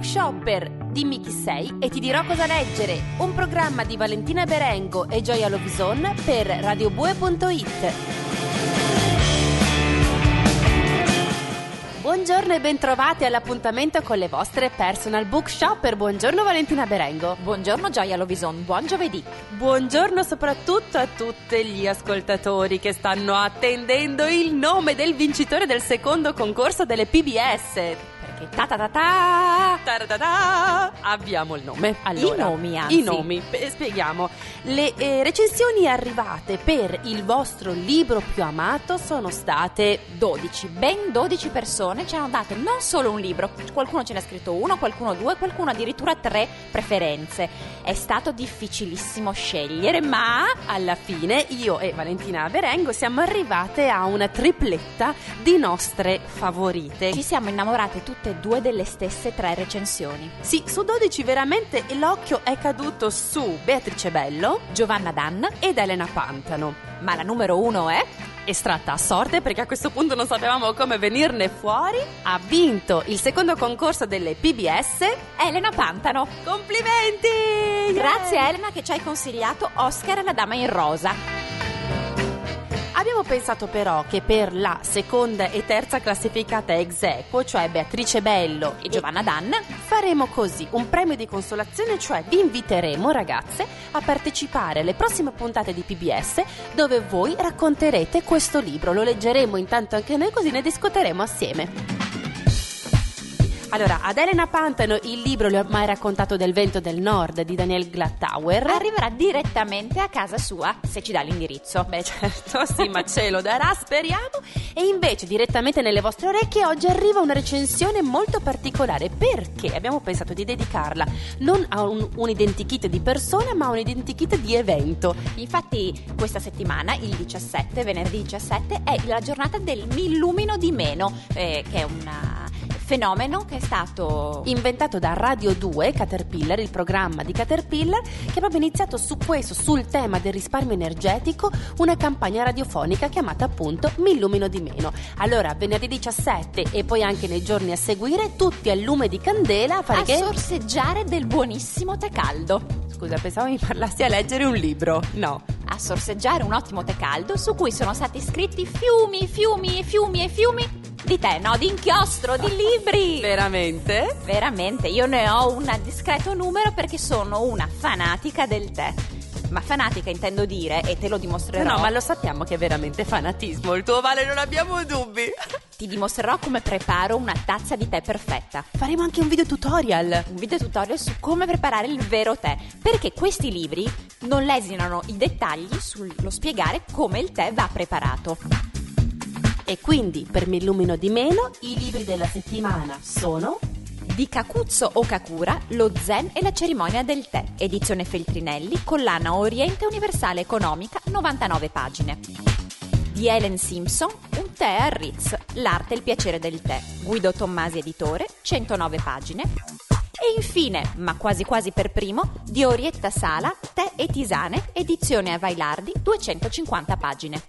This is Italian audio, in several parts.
Bookshopper, dimmi chi sei e ti dirò cosa leggere. Un programma di Valentina Berengo e Gioia Lovison per radiobue.it. Buongiorno e bentrovati all'appuntamento con le vostre personal bookshopper. Buongiorno Valentina Berengo. Buongiorno Gioia Lovison, buon giovedì. Buongiorno soprattutto a tutti gli ascoltatori che stanno attendendo il nome del vincitore del secondo concorso delle PBS. Perché abbiamo il nome. Allora, I nomi. Spieghiamo. Le recensioni arrivate per il vostro libro più amato sono state 12, ben 12 persone ci hanno dato non solo un libro, qualcuno ce n'ha scritto uno, qualcuno due, qualcuno addirittura 3 preferenze. È stato difficilissimo scegliere, ma alla fine io e Valentina Berengo siamo arrivate a una tripletta di nostre favorite. Ci siamo innamorate tutte e due delle stesse 3 recensioni. Sì, su 12 veramente l'occhio è caduto su Beatrice Bello, Giovanna Danna ed Elena Pantano. Ma la numero 1 è estratta a sorte perché a questo punto non sapevamo come venirne fuori. Ha vinto il secondo concorso delle PBS Elena Pantano. Complimenti! Grazie a Elena che ci hai consigliato Oscar e la Dama in Rosa. Abbiamo pensato però che per la seconda e terza classificata ex aequo, cioè Beatrice Bello e Giovanna Danna, faremo così un premio di consolazione, cioè vi inviteremo ragazze a partecipare alle prossime puntate di PBS dove voi racconterete questo libro, lo leggeremo intanto anche noi così ne discuteremo assieme. Allora, ad Elena Pantano il libro le ho mai raccontato del vento del nord di Daniel Glattauer. Arriverà direttamente a casa sua, se ci dà l'indirizzo. Beh certo, sì, ma ce lo darà, speriamo. E invece direttamente nelle vostre orecchie oggi arriva una recensione molto particolare perché abbiamo pensato di dedicarla non a un identikit di persona ma a un identikit di evento. Infatti questa settimana, il 17, venerdì 17, è la giornata del Mi illumino di meno, che è un fenomeno che è stato inventato da Radio 2, Caterpillar, il programma di Caterpillar, che ha proprio iniziato su questo, sul tema del risparmio energetico, una campagna radiofonica chiamata appunto Mi illumino di meno. Allora, venerdì 17 e poi anche nei giorni a seguire, tutti al lume di candela a sorseggiare del buonissimo tè caldo. Scusa, pensavo mi parlassi a leggere un libro. No. A sorseggiare un ottimo tè caldo su cui sono stati scritti fiumi di tè, no? Di inchiostro, di libri. Veramente? Veramente, io ne ho un discreto numero perché sono una fanatica del tè. Ma fanatica intendo dire, e te lo dimostrerò. No, ma lo sappiamo che è veramente fanatismo il tuo, Vale, non abbiamo dubbi. Ti dimostrerò come preparo una tazza di tè perfetta. Faremo anche un video tutorial su come preparare il vero tè, perché questi libri non lesinano i dettagli sullo spiegare come il tè va preparato. E quindi, per Mi illumino di meno, i libri della settimana sono di Cacuzzo Okakura, Lo Zen e la cerimonia del tè, edizione Feltrinelli, collana Oriente Universale Economica, 99 pagine. Di Helen Simpson, Un tè a Ritz, l'arte e il piacere del tè, Guido Tommasi editore, 109 pagine. E infine, ma quasi quasi per primo, di Orietta Sala, Tè e tisane, edizione a Vailardi, 250 pagine.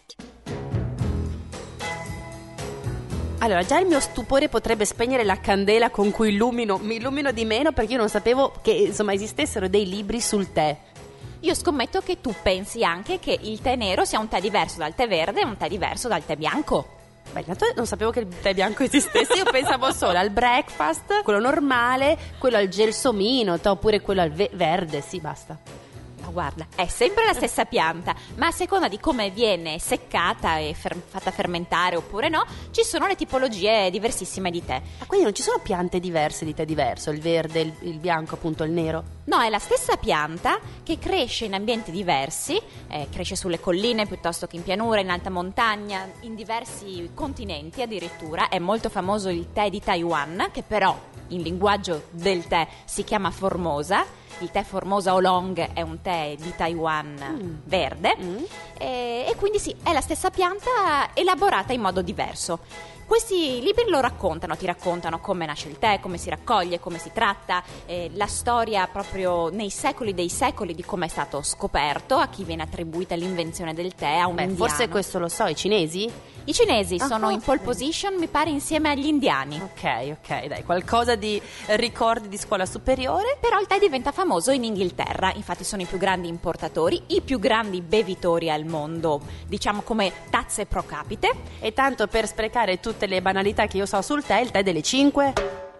Allora, già il mio stupore potrebbe spegnere la candela con cui mi illumino di meno, perché io non sapevo che insomma esistessero dei libri sul tè. Io scommetto che tu pensi anche che il tè nero sia un tè diverso dal tè verde e un tè diverso dal tè bianco. Beh, intanto non sapevo che il tè bianco esistesse, io pensavo solo al breakfast, quello normale, quello al gelsomino, oppure quello al verde, sì, basta. Guarda, è sempre la stessa pianta, ma a seconda di come viene seccata e fatta fermentare oppure no, ci sono le tipologie diversissime di tè. Quindi non ci sono piante diverse di tè diverso, il verde, il bianco, appunto il nero? No, è la stessa pianta che cresce in ambienti diversi, cresce sulle colline piuttosto che in pianura, in alta montagna, in diversi continenti addirittura. È molto famoso il tè di Taiwan, che però in linguaggio del tè si chiama Formosa. Il tè Formosa Oolong è un tè di Taiwan verde e quindi sì, è la stessa pianta elaborata in modo diverso. Questi libri ti raccontano come nasce il tè, come si raccoglie, come si tratta, la storia proprio nei secoli dei secoli di come è stato scoperto, a chi viene attribuita l'invenzione del tè, a un indiano. Forse questo lo so, i cinesi? I cinesi sono in pole position, mi pare, insieme agli indiani. Ok, dai, qualcosa di ricordi di scuola superiore. Però il tè diventa famoso in Inghilterra, infatti sono i più grandi importatori, i più grandi bevitori al mondo, diciamo come tazze pro capite. E tanto per sprecare tutte le banalità che io so sul tè, il tè delle 5...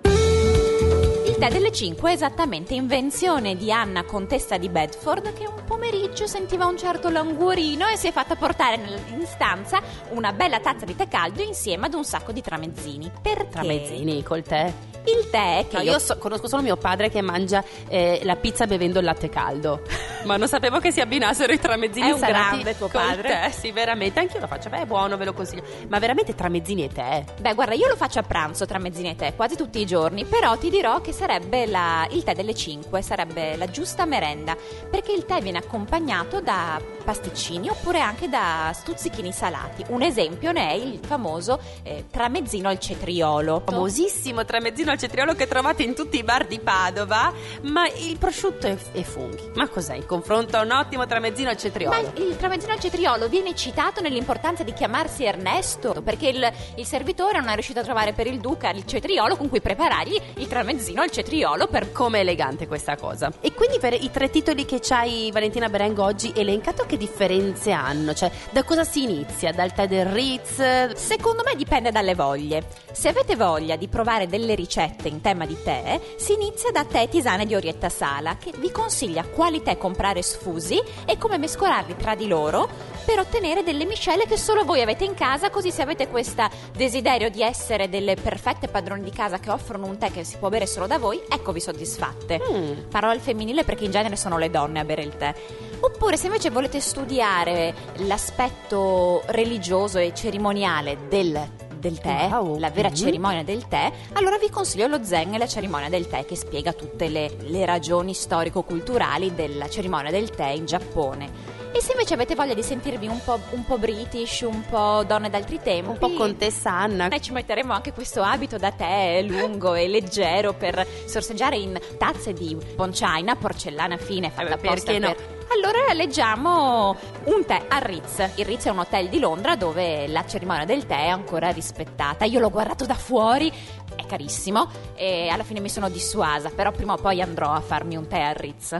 Il tè delle 5 è esattamente invenzione di Anna, contessa di Bedford, che un pomeriggio sentiva un certo languorino e si è fatta portare in stanza una bella tazza di tè caldo insieme ad un sacco di tramezzini. Perché? Tramezzini col tè? Il tè che io conosco solo mio padre che mangia la pizza bevendo il latte caldo, ma non sapevo che si abbinassero i tramezzini salati. È un grande tuo padre. Tè, sì, veramente, anch'io lo faccio. Beh, è buono, ve lo consiglio. Ma veramente tramezzini e tè? Beh, guarda, io lo faccio a pranzo, tramezzini e tè, quasi tutti i giorni, però ti dirò che sarebbe il tè delle 5, sarebbe la giusta merenda, perché il tè viene accompagnato da pasticcini oppure anche da stuzzichini salati. Un esempio ne è il famoso tramezzino al cetriolo. Famosissimo tramezzino al cetriolo che trovate in tutti i bar di Padova, ma il prosciutto e funghi. Ma cos'è in confronto a un ottimo tramezzino al cetriolo? Ma il tramezzino al cetriolo viene citato nell'importanza di chiamarsi Ernesto, perché il servitore non è riuscito a trovare per il duca il cetriolo con cui preparargli il tramezzino al cetriolo. Per come elegante questa cosa. E quindi per i 3 titoli che c'hai, Valentina Berengo, oggi elencato, che differenze hanno? Cioè, da cosa si inizia? Dal tè del Ritz? Secondo me dipende dalle voglie. Se avete voglia di provare delle ricette in tema di tè, si inizia da Tè e Tisane di Orietta Sala, che vi consiglia quali tè comprare sfusi e come mescolarli tra di loro per ottenere delle miscele che solo voi avete in casa, così se avete questo desiderio di essere delle perfette padrone di casa che offrono un tè che si può bere solo da voi, eccovi soddisfatte. Parlo al femminile perché in genere sono le donne a bere il tè. Oppure se invece volete studiare l'aspetto religioso e cerimoniale del tè, la vera cerimonia del tè, allora vi consiglio lo Zen e la cerimonia del tè, che spiega tutte le ragioni storico-culturali della cerimonia del tè in Giappone. E se invece avete voglia di sentirvi un po' british, un po' donne d'altri tempi, un po' contessa Anna, noi ci metteremo anche questo abito da tè lungo e leggero per sorseggiare in tazze di boncina, porcellana fine fatta apposta perché no? Allora leggiamo un tè al Ritz. Il Ritz è un hotel di Londra dove la cerimonia del tè è ancora rispettata. Io l'ho guardato da fuori, è carissimo e alla fine mi sono dissuasa, però prima o poi andrò a farmi un tè al Ritz.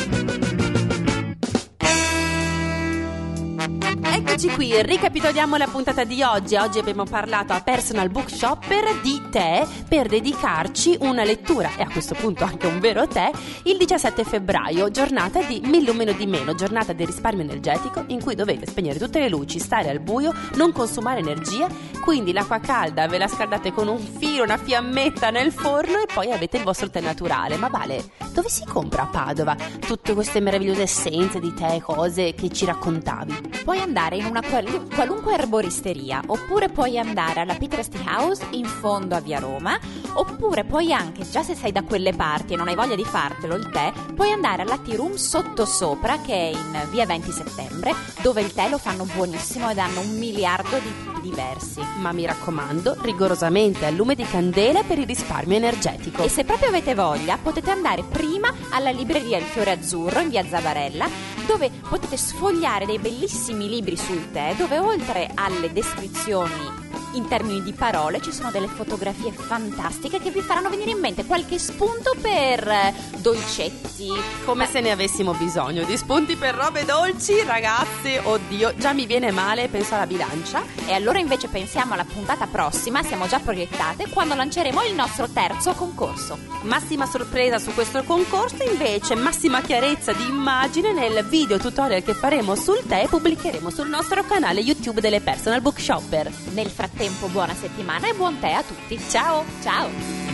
Eccoci qui, ricapitoliamo la puntata di oggi. Oggi abbiamo parlato a Personal Book Shopper di tè per dedicarci una lettura, e a questo punto anche un vero tè, il 17 febbraio, giornata di Millumino di meno, giornata di risparmio energetico in cui dovete spegnere tutte le luci, stare al buio, non consumare energia, quindi l'acqua calda ve la scaldate con un filo, una fiammetta nel forno e poi avete il vostro tè naturale. Ma Vale, dove si compra a Padova tutte queste meravigliose essenze di tè, cose che ci raccontavi? Puoi andare in una qualunque erboristeria, oppure puoi andare alla Peter's Tea House in fondo a Via Roma, oppure puoi anche, già se sei da quelle parti e non hai voglia di fartelo il tè, puoi andare alla Tea Room sottosopra, che è in via 20 settembre, dove il tè lo fanno buonissimo ed hanno 1 miliardo di tipi diversi. Ma mi raccomando, rigorosamente al lume di candela per il risparmio energetico. E se proprio avete voglia, potete andare prima alla libreria Il Fiore Azzurro in via Zabarella, dove potete sfogliare dei bellissimi libri sul tè, dove oltre alle descrizioni in termini di parole ci sono delle fotografie fantastiche che vi faranno venire in mente qualche spunto per dolcetti. Come se ne avessimo bisogno di spunti per robe dolci, ragazzi. Oddio, già mi viene male, penso alla bilancia. E allora invece pensiamo alla puntata prossima, siamo già proiettate, quando lanceremo il nostro terzo concorso. Massima sorpresa su questo concorso, invece massima chiarezza di immagine nel video tutorial che faremo sul tè e pubblicheremo sul nostro canale YouTube delle Personal Book Shopper. Nel frattempo buona settimana e buon tè a tutti. Ciao! Ciao!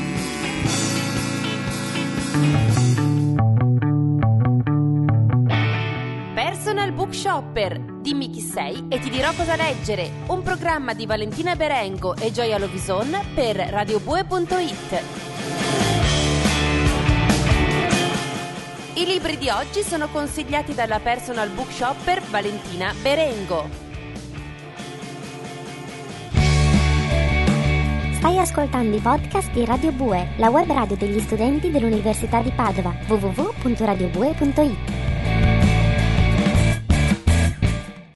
Personal Book Shopper, dimmi chi sei e ti dirò cosa leggere. Un programma di Valentina Berengo e Gioia Lovison per radiobue.it. I libri di oggi sono consigliati dalla Personal Book Shopper Valentina Berengo. Stai ascoltando i podcast di Radio Bue, la web radio degli studenti dell'Università di Padova, www.radiobue.it.